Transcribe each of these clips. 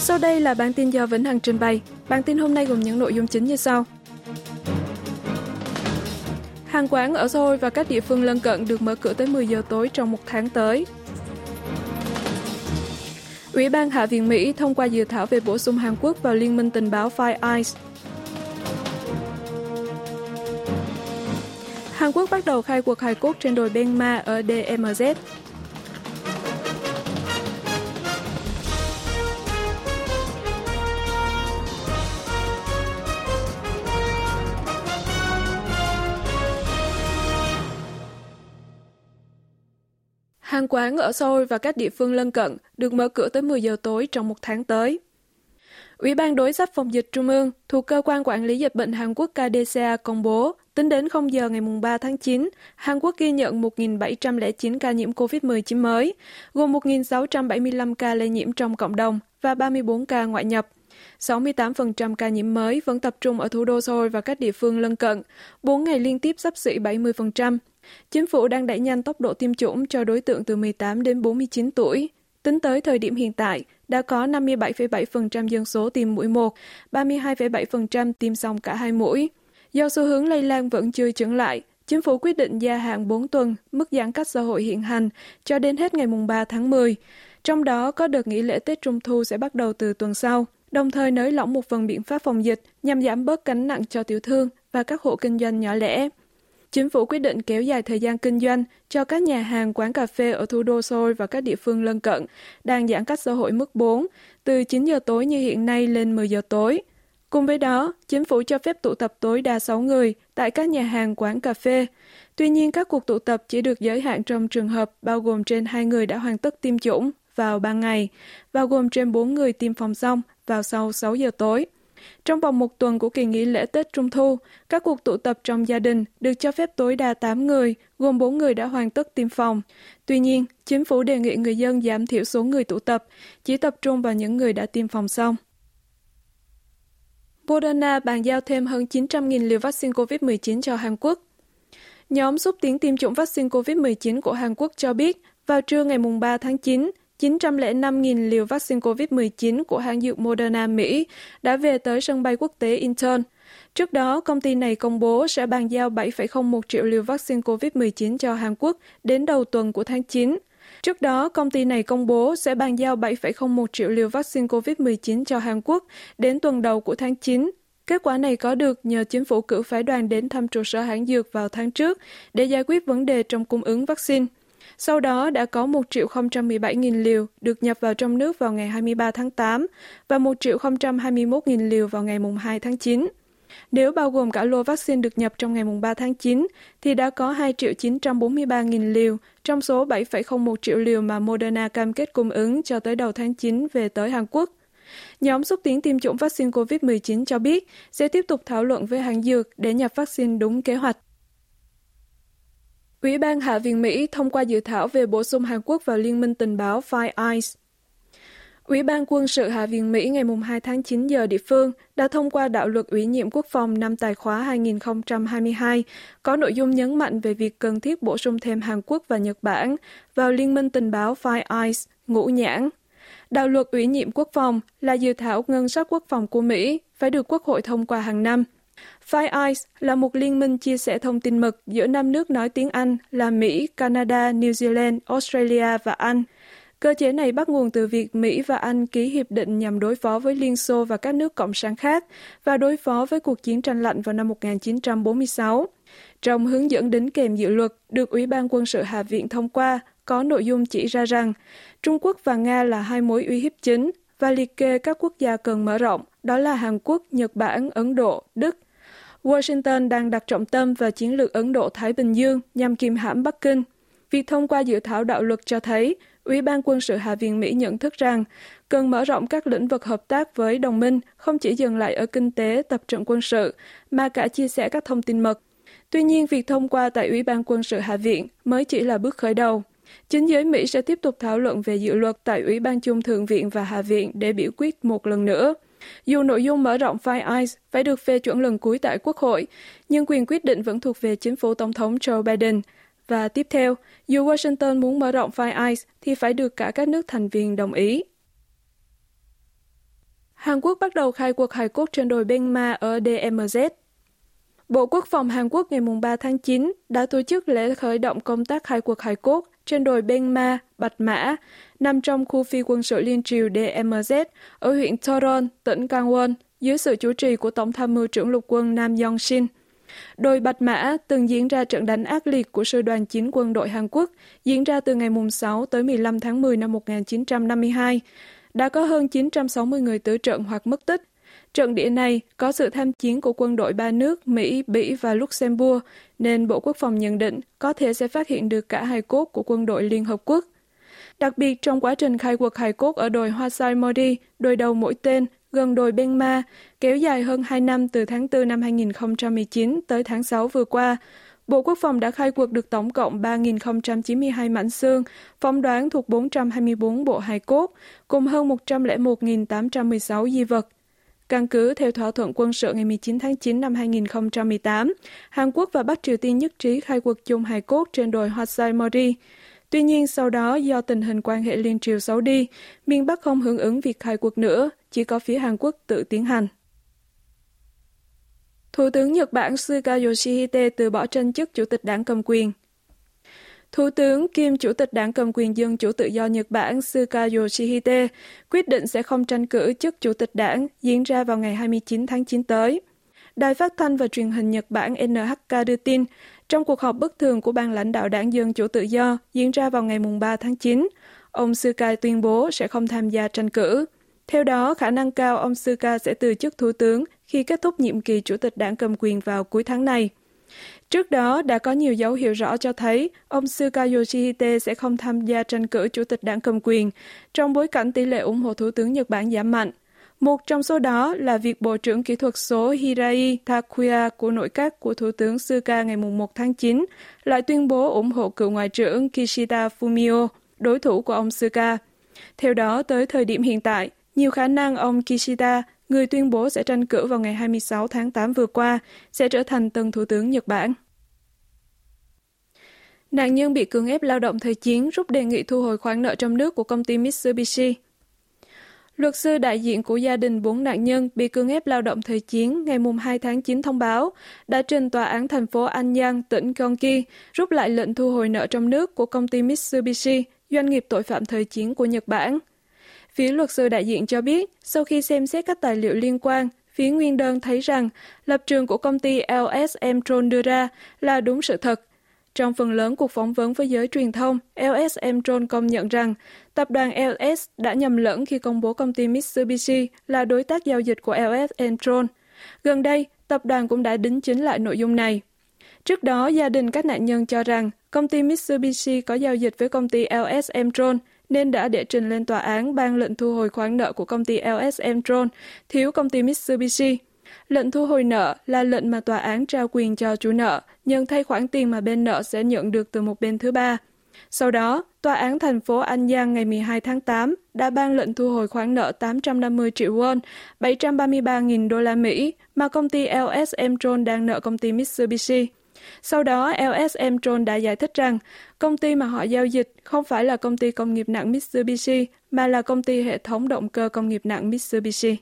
Sau đây là bản tin do Vĩnh Hằng trình bày. Bản tin hôm nay gồm những nội dung chính như sau. Hàng quán ở Seoul và các địa phương lân cận được mở cửa tới 10 giờ tối trong một tháng tới. Ủy ban Hạ viện Mỹ thông qua dự thảo về bổ sung Hàn Quốc vào Liên minh tình báo Five Eyes. Hàn Quốc bắt đầu khai quật hài cốt trên đồi Benma ở DMZ. Hàng quán ở Seoul và các địa phương lân cận được mở cửa tới 10 giờ tối trong một tháng tới. Ủy ban đối sách phòng dịch Trung ương thuộc Cơ quan Quản lý Dịch bệnh Hàn Quốc KDCA công bố, tính đến 0 giờ ngày 3 tháng 9, Hàn Quốc ghi nhận 1.709 ca nhiễm COVID-19 mới, gồm 1.675 ca lây nhiễm trong cộng đồng và 34 ca ngoại nhập. 68% ca nhiễm mới vẫn tập trung ở thủ đô Seoul và các địa phương lân cận, 4 ngày liên tiếp xấp xỉ 70%. Chính phủ đang đẩy nhanh tốc độ tiêm chủng cho đối tượng từ 18 đến 49 tuổi. Tính tới thời điểm hiện tại, đã có 57,7% dân số tiêm mũi 1, 32,7% tiêm xong cả 2 mũi. Do xu hướng lây lan vẫn chưa chững lại, chính phủ quyết định gia hạn 4 tuần mức giãn cách xã hội hiện hành cho đến hết ngày 3 tháng 10. Trong đó có đợt nghỉ lễ Tết Trung Thu sẽ bắt đầu từ tuần sau, đồng thời nới lỏng một phần biện pháp phòng dịch nhằm giảm bớt gánh nặng cho tiểu thương và các hộ kinh doanh nhỏ lẻ. Chính phủ quyết định kéo dài thời gian kinh doanh cho các nhà hàng, quán cà phê ở thủ đô Seoul và các địa phương lân cận đang giãn cách xã hội mức 4, từ 9 giờ tối như hiện nay lên 10 giờ tối. Cùng với đó, chính phủ cho phép tụ tập tối đa 6 người tại các nhà hàng, quán cà phê. Tuy nhiên, các cuộc tụ tập chỉ được giới hạn trong trường hợp bao gồm trên 2 người đã hoàn tất tiêm chủng vào ban ngày, bao gồm trên 4 người tiêm phòng xong vào sau 6 giờ tối. Trong vòng một tuần của kỳ nghỉ lễ Tết Trung Thu, các cuộc tụ tập trong gia đình được cho phép tối đa 8 người, gồm 4 người đã hoàn tất tiêm phòng. Tuy nhiên, chính phủ đề nghị người dân giảm thiểu số người tụ tập, chỉ tập trung vào những người đã tiêm phòng xong. Moderna bàn giao thêm hơn 900.000 liều vaccine COVID-19 cho Hàn Quốc. Nhóm xúc tiến tiêm chủng vaccine COVID-19 của Hàn Quốc cho biết, vào trưa ngày 3 tháng 9, 905.000 liều vaccine COVID-19 của hãng dược Moderna Mỹ đã về tới sân bay quốc tế Incheon. Trước đó, công ty này công bố sẽ bàn giao 7,01 triệu liều vaccine COVID-19 cho Hàn Quốc đến đầu tuần của tháng 9. Trước đó, công ty này công bố sẽ bàn giao 7,01 triệu liều vaccine COVID-19 cho Hàn Quốc đến tuần đầu của tháng 9. Kết quả này có được nhờ chính phủ cử phái đoàn đến thăm trụ sở hãng dược vào tháng trước để giải quyết vấn đề trong cung ứng vaccine. Sau đó đã có 1.017.000 liều được nhập vào trong nước vào ngày 23 tháng 8 và 1.021.000 liều vào ngày 2 tháng 9. Nếu bao gồm cả lô vaccine được nhập trong ngày 3 tháng 9, thì đã có 2.943.000 liều trong số 7,01 triệu liều mà Moderna cam kết cung ứng cho tới đầu tháng 9 về tới Hàn Quốc. Nhóm xúc tiến tiêm chủng vaccine COVID-19 cho biết sẽ tiếp tục thảo luận với hãng dược để nhập vaccine đúng kế hoạch. Ủy ban Hạ viện Mỹ thông qua dự thảo về bổ sung Hàn Quốc vào Liên minh tình báo Five Eyes. Ủy ban quân sự Hạ viện Mỹ ngày 2 tháng 9 giờ địa phương đã thông qua đạo luật ủy nhiệm quốc phòng năm tài khóa 2022, có nội dung nhấn mạnh về việc cần thiết bổ sung thêm Hàn Quốc và Nhật Bản vào Liên minh tình báo Five Eyes, ngũ nhãn. Đạo luật ủy nhiệm quốc phòng là dự thảo ngân sách quốc phòng của Mỹ, phải được Quốc hội thông qua hàng năm. Five Eyes là một liên minh chia sẻ thông tin mật giữa 5 nước nói tiếng Anh là Mỹ, Canada, New Zealand, Australia và Anh. Cơ chế này bắt nguồn từ việc Mỹ và Anh ký hiệp định nhằm đối phó với Liên Xô và các nước cộng sản khác và đối phó với cuộc chiến tranh lạnh vào năm 1946. Trong hướng dẫn đính kèm dự luật được Ủy ban quân sự Hạ viện thông qua, có nội dung chỉ ra rằng Trung Quốc và Nga là hai mối uy hiếp chính và liệt kê các quốc gia cần mở rộng, đó là Hàn Quốc, Nhật Bản, Ấn Độ, Đức. Washington đang đặt trọng tâm vào chiến lược Ấn Độ-Thái Bình Dương nhằm kiềm hãm Bắc Kinh. Việc thông qua dự thảo đạo luật cho thấy, Ủy ban quân sự Hạ viện Mỹ nhận thức rằng cần mở rộng các lĩnh vực hợp tác với đồng minh, không chỉ dừng lại ở kinh tế, tập trận quân sự, mà cả chia sẻ các thông tin mật. Tuy nhiên, việc thông qua tại Ủy ban quân sự Hạ viện mới chỉ là bước khởi đầu. Chính giới Mỹ sẽ tiếp tục thảo luận về dự luật tại Ủy ban chung Thượng viện và Hạ viện để biểu quyết một lần nữa. Dù nội dung mở rộng Five Eyes phải được phê chuẩn lần cuối tại Quốc hội, nhưng quyền quyết định vẫn thuộc về chính phủ Tổng thống Joe Biden. Và tiếp theo, dù Washington muốn mở rộng Five Eyes thì phải được cả các nước thành viên đồng ý. Hàn Quốc bắt đầu khai cuộc hài cốt trên đồi Benma ở DMZ. Bộ Quốc phòng Hàn Quốc ngày 3 tháng 9 đã tổ chức lễ khởi động công tác khai cuộc hài cốt trên đồi Benma, Bạch Mã, nằm trong khu phi quân sự liên triều DMZ ở huyện Toron, tỉnh Gangwon, dưới sự chủ trì của Tổng tham mưu trưởng lục quân Nam Yong-shin. Đồi Bạch Mã từng diễn ra trận đánh ác liệt của sư đoàn 9 quân đội Hàn Quốc, diễn ra từ ngày 6 tới 15 tháng 10 năm 1952. Đã có hơn 960 người tử trận hoặc mất tích. Trận địa này có sự tham chiến của quân đội ba nước Mỹ, Bỉ và Luxembourg, nên Bộ Quốc phòng nhận định có thể sẽ phát hiện được cả hài cốt của quân đội Liên Hợp Quốc. Đặc biệt trong quá trình khai quật hài cốt ở đồi Hwasai Mori, đồi đầu mũi tên, gần đồi Benma, kéo dài hơn 2 năm từ tháng 4 năm 2019 tới tháng 6 vừa qua, Bộ Quốc phòng đã khai quật được tổng cộng 3.092 mảnh xương, phỏng đoán thuộc 424 bộ hài cốt, cùng hơn 101.816 di vật. Căn cứ theo thỏa thuận quân sự ngày 19 tháng 9 năm 2018, Hàn Quốc và Bắc Triều Tiên nhất trí khai quật chung hài cốt trên đồi Hwasai Mori. Tuy nhiên sau đó do tình hình quan hệ liên triều xấu đi, miền Bắc không hưởng ứng việc khai quật nữa, chỉ có phía Hàn Quốc tự tiến hành. Thủ tướng Nhật Bản Suga Yoshihide từ bỏ tranh chức Chủ tịch Đảng cầm quyền. Thủ tướng kiêm Chủ tịch Đảng cầm quyền Dân chủ tự do Nhật Bản Suga Yoshihide quyết định sẽ không tranh cử chức Chủ tịch Đảng diễn ra vào ngày 29 tháng 9 tới. Đài phát thanh và truyền hình Nhật Bản NHK đưa tin, trong cuộc họp bất thường của Ban lãnh đạo Đảng Dân chủ tự do diễn ra vào ngày 3 tháng 9, ông Suga tuyên bố sẽ không tham gia tranh cử. Theo đó, khả năng cao ông Suga sẽ từ chức thủ tướng khi kết thúc nhiệm kỳ Chủ tịch Đảng cầm quyền vào cuối tháng này. Trước đó, đã có nhiều dấu hiệu rõ cho thấy ông Suga Yoshihide sẽ không tham gia tranh cử Chủ tịch Đảng cầm quyền, trong bối cảnh tỷ lệ ủng hộ Thủ tướng Nhật Bản giảm mạnh. Một trong số đó là việc Bộ trưởng Kỹ thuật số Hirai Takuya của nội các của Thủ tướng Suga ngày 1 tháng 9 lại tuyên bố ủng hộ cựu Ngoại trưởng Kishida Fumio, đối thủ của ông Suga. Theo đó, tới thời điểm hiện tại, nhiều khả năng ông Kishida, người tuyên bố sẽ tranh cử vào ngày 26 tháng 8 vừa qua, sẽ trở thành tân Thủ tướng Nhật Bản. Nạn nhân bị cưỡng ép lao động thời chiến rút đề nghị thu hồi khoản nợ trong nước của công ty Mitsubishi. Luật sư đại diện của gia đình 4 nạn nhân bị cưỡng ép lao động thời chiến ngày 2 tháng 9 thông báo đã trình tòa án thành phố Anyang, tỉnh Gyeonggi rút lại lệnh thu hồi nợ trong nước của công ty Mitsubishi, doanh nghiệp tội phạm thời chiến của Nhật Bản. Phía luật sư đại diện cho biết, sau khi xem xét các tài liệu liên quan, phía nguyên đơn thấy rằng lập trường của công ty LS Mtron đưa ra là đúng sự thật. Trong phần lớn cuộc phỏng vấn với giới truyền thông, LS Mtron công nhận rằng tập đoàn LS đã nhầm lẫn khi công bố công ty Mitsubishi là đối tác giao dịch của LS Mtron. Gần đây, tập đoàn cũng đã đính chính lại nội dung này. Trước đó, gia đình các nạn nhân cho rằng công ty Mitsubishi có giao dịch với công ty LS Mtron nên đã đệ trình lên tòa án ban lệnh thu hồi khoản nợ của công ty LS Mtron thiếu công ty Mitsubishi. Lệnh thu hồi nợ là lệnh mà tòa án trao quyền cho chủ nợ nhận thay khoản tiền mà bên nợ sẽ nhận được từ một bên thứ ba. Sau đó, tòa án thành phố Anyang ngày 12 tháng 8 đã ban lệnh thu hồi khoản nợ 850 triệu won, 733.000 đô la Mỹ mà công ty LS Mtron đang nợ công ty Mitsubishi. Sau đó, LS Mtron đã giải thích rằng công ty mà họ giao dịch không phải là công ty công nghiệp nặng Mitsubishi mà là công ty hệ thống động cơ công nghiệp nặng Mitsubishi.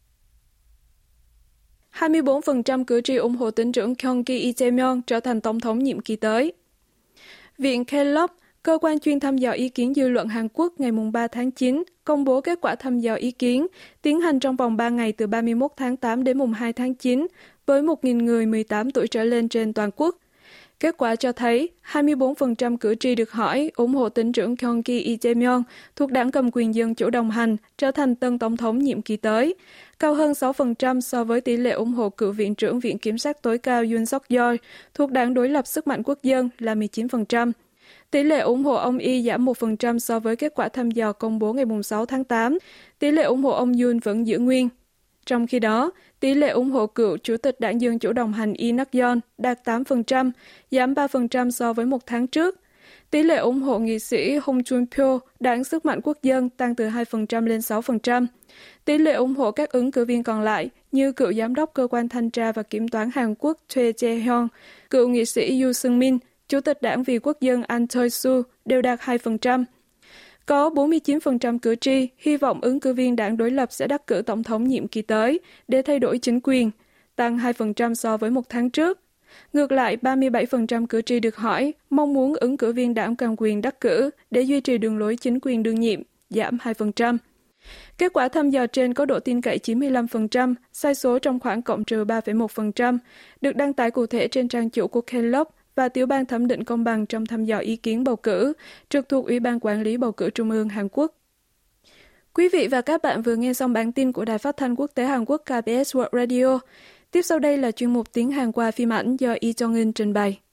24% cử tri ủng hộ tỉnh trưởng Gyeonggi Lee trở thành tổng thống nhiệm kỳ tới. Viện Kellogg, cơ quan chuyên thăm dò ý kiến dư luận Hàn Quốc ngày 3 tháng 9, công bố kết quả thăm dò ý kiến tiến hành trong vòng 3 ngày từ 31 tháng 8 đến 2 tháng 9 với 1.000 người 18 tuổi trở lên trên toàn quốc. Kết quả cho thấy 24% cử tri được hỏi ủng hộ tỉnh trưởng Gyeonggi Lee thuộc đảng cầm quyền Dân chủ đồng hành trở thành tân tổng thống nhiệm kỳ tới, cao hơn 6% so với tỷ lệ ủng hộ cựu viện trưởng Viện Kiểm sát tối cao Yoon Suk-yeol thuộc đảng đối lập Sức mạnh quốc dân là 19%. Tỷ lệ ủng hộ ông Y giảm 1% so với kết quả thăm dò công bố ngày 6 tháng 8. Tỷ lệ ủng hộ ông Yoon vẫn giữ nguyên. Trong khi đó, tỷ lệ ủng hộ cựu Chủ tịch Đảng Dân chủ đồng hành Lee Nak-yeon đạt 8%, giảm 3% so với một tháng trước. Tỷ lệ ủng hộ nghị sĩ Hong Chun-pyo, Đảng Sức mạnh quốc dân tăng từ 2% lên 6%. Tỷ lệ ủng hộ các ứng cử viên còn lại như cựu giám đốc cơ quan thanh tra và kiểm toán Hàn Quốc Choi Jae-hyun, cựu nghị sĩ Yoo Seung-min, Chủ tịch Đảng Vì Quốc dân An Choi-su đều đạt 2%. Có 49% cử tri hy vọng ứng cử viên đảng đối lập sẽ đắc cử tổng thống nhiệm kỳ tới để thay đổi chính quyền, tăng 2% so với một tháng trước. Ngược lại, 37% cử tri được hỏi mong muốn ứng cử viên đảng cầm quyền đắc cử để duy trì đường lối chính quyền đương nhiệm, giảm 2%. Kết quả thăm dò trên có độ tin cậy 95%, sai số trong khoảng cộng trừ 3,1%, được đăng tải cụ thể trên trang chủ của Kellogg và tiểu ban thẩm định công bằng trong thăm dò ý kiến bầu cử, trực thuộc Ủy ban Quản lý Bầu cử Trung ương Hàn Quốc. Quý vị và các bạn vừa nghe xong bản tin của Đài Phát thanh Quốc tế Hàn Quốc KBS World Radio. Tiếp sau đây là chuyên mục tiếng Hàn qua phim ảnh do Lee Jong-un trình bày.